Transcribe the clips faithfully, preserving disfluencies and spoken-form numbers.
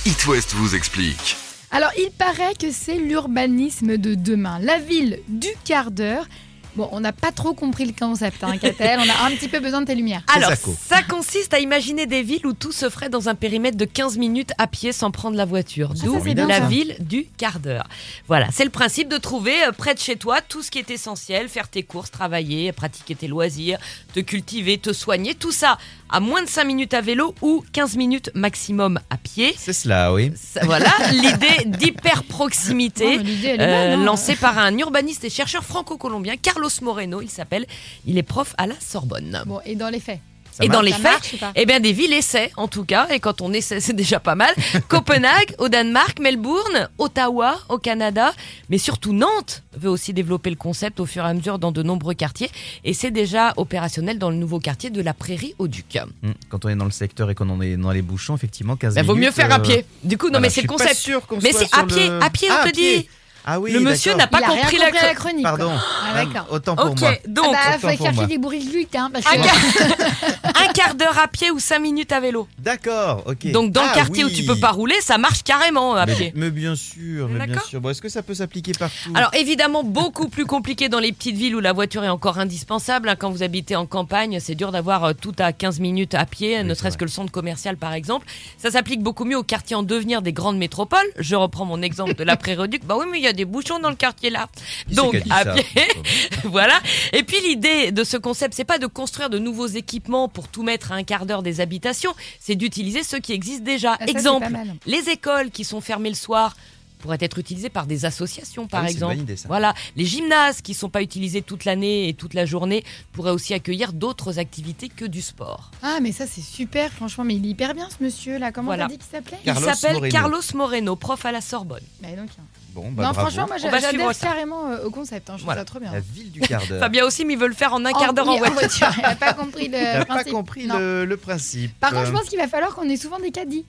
It West vous explique. Alors, il paraît que c'est l'urbanisme de demain. La ville du quart d'heure. Bon, on n'a pas trop compris le concept, hein, Catel. On a un petit peu besoin de tes lumières. Alors, ça consiste à imaginer des villes où tout se ferait dans un périmètre de quinze minutes à pied sans prendre la voiture. Ah, D'où ça, c'est bien, la ça. ville du quart d'heure. Voilà, c'est le principe de trouver euh, près de chez toi tout ce qui est essentiel, faire tes courses, travailler, pratiquer tes loisirs, te cultiver, te soigner, tout ça à moins de cinq minutes à vélo ou quinze minutes maximum à pied. C'est cela, oui. Ça, voilà, l'idée d'hyper-proximité Oh, mais l'idée, elle est euh, bonne, hein. lancée par un urbaniste et chercheur franco-colombien, Carlos Moreno, il s'appelle. Il est prof à la Sorbonne. Bon, et dans les faits Ça et dans marche les Ça faits, marche ou pas eh bien des villes essaient en tout cas, et quand on essaie c'est déjà pas mal. Copenhague au Danemark, Melbourne, Ottawa au Canada, mais surtout Nantes veut aussi développer le concept au fur et à mesure dans de nombreux quartiers, et c'est déjà opérationnel dans le nouveau quartier de la Prairie au Duc. Hum, Quand on est dans le secteur et qu'on en est dans les bouchons, effectivement, quinze Il minutes. vaut mieux faire à euh, pied. Du coup, non, voilà, mais je c'est le suis pas concept. sûr qu'on Mais soit c'est sur à pied, le- à pied, on Ah, te à pied. dit. Ah oui, Le monsieur d'accord. n'a pas Il a compris rien la compris à la chronique. Pardon. quoi. Ah, d'accord. Autant pour Ok, moi. donc Ah bah, autant faut pour chercher moi. des bourriches luttes, hein, parce un, que... quart... un quart d'heure à pied ou cinq minutes à vélo. D'accord, ok. Donc dans Ah, le quartier oui. où tu peux pas rouler, ça marche carrément à Mais, pied. mais bien sûr, mais bien D'accord. sûr. Bon, est-ce que ça peut s'appliquer partout? Alors évidemment beaucoup plus compliqué dans les petites villes où la voiture est encore indispensable, hein. Quand vous habitez en campagne, c'est dur d'avoir euh, tout à quinze minutes à pied, Oui, ne c'est serait-ce vrai. que le centre commercial par exemple. Ça s'applique beaucoup mieux aux quartiers en devenir des grandes métropoles. Je reprends mon exemple de la Prairie-au-Duc. Bah oui, mais il y a des bouchons dans le quartier là. Qui c'est Donc qui a dit à ça pied, voilà. Et puis l'idée de ce concept, c'est pas de construire de nouveaux équipements pour tout mettre à un quart d'heure des habitations, c'est d'utiliser ceux qui existent déjà. Ah, ça, c'est Exemple, pas mal. les écoles qui sont fermées le soir pourraient être utilisées par des associations, par Ah oui, c'est une exemple. bonne idée, ça. Voilà, les gymnases qui sont pas utilisés toute l'année et toute la journée pourraient aussi accueillir d'autres activités que du sport. Ah, mais ça, c'est super, franchement. Mais il est hyper bien, ce monsieur-là. Comment Voilà. t'as dit qu'il s'appelait Carlos Il s'appelle Moreno. Carlos Moreno, prof à la Sorbonne. Bah, donc, hein. Bon, bah Non, bravo. franchement, moi, On va suivre j'adhère ça. carrément euh, au concept. Hein. Je trouve Voilà. ça trop bien. La ville du quart d'heure. Fabien aussi, mais il veut le faire en un En- quart d'heure en oui, voiture. Il n'a pas compris le Il n'a pas principe. compris Non. le, le principe. Par contre, je Euh, pense qu'il va falloir qu'on ait souvent des caddies.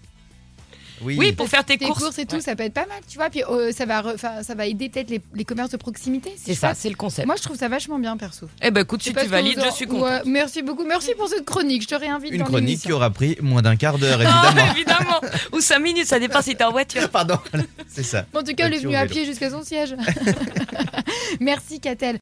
oui. Oui, pour faire tes, Tes courses, et tout, Ouais. ça peut être pas mal, tu vois. Puis euh, ça, va re- 'fin, ça va aider peut-être les, les commerces de proximité. C'est ça, chouette. c'est le concept. Moi, je trouve ça vachement bien, perso. Eh ben écoute, si Je sais pas tu ce que valides, vous en- je suis content. Ouais, merci beaucoup. Merci pour cette chronique. Je te réinvite Une dans chronique l'émission. qui aura pris moins d'un quart d'heure, évidemment. Ah, évidemment. Ou cinq minutes, ça dépend si t'es en voiture. Pardon, c'est ça. En tout cas, elle est Voiture venue à ou vélo. pied jusqu'à son siège. Merci, Catel.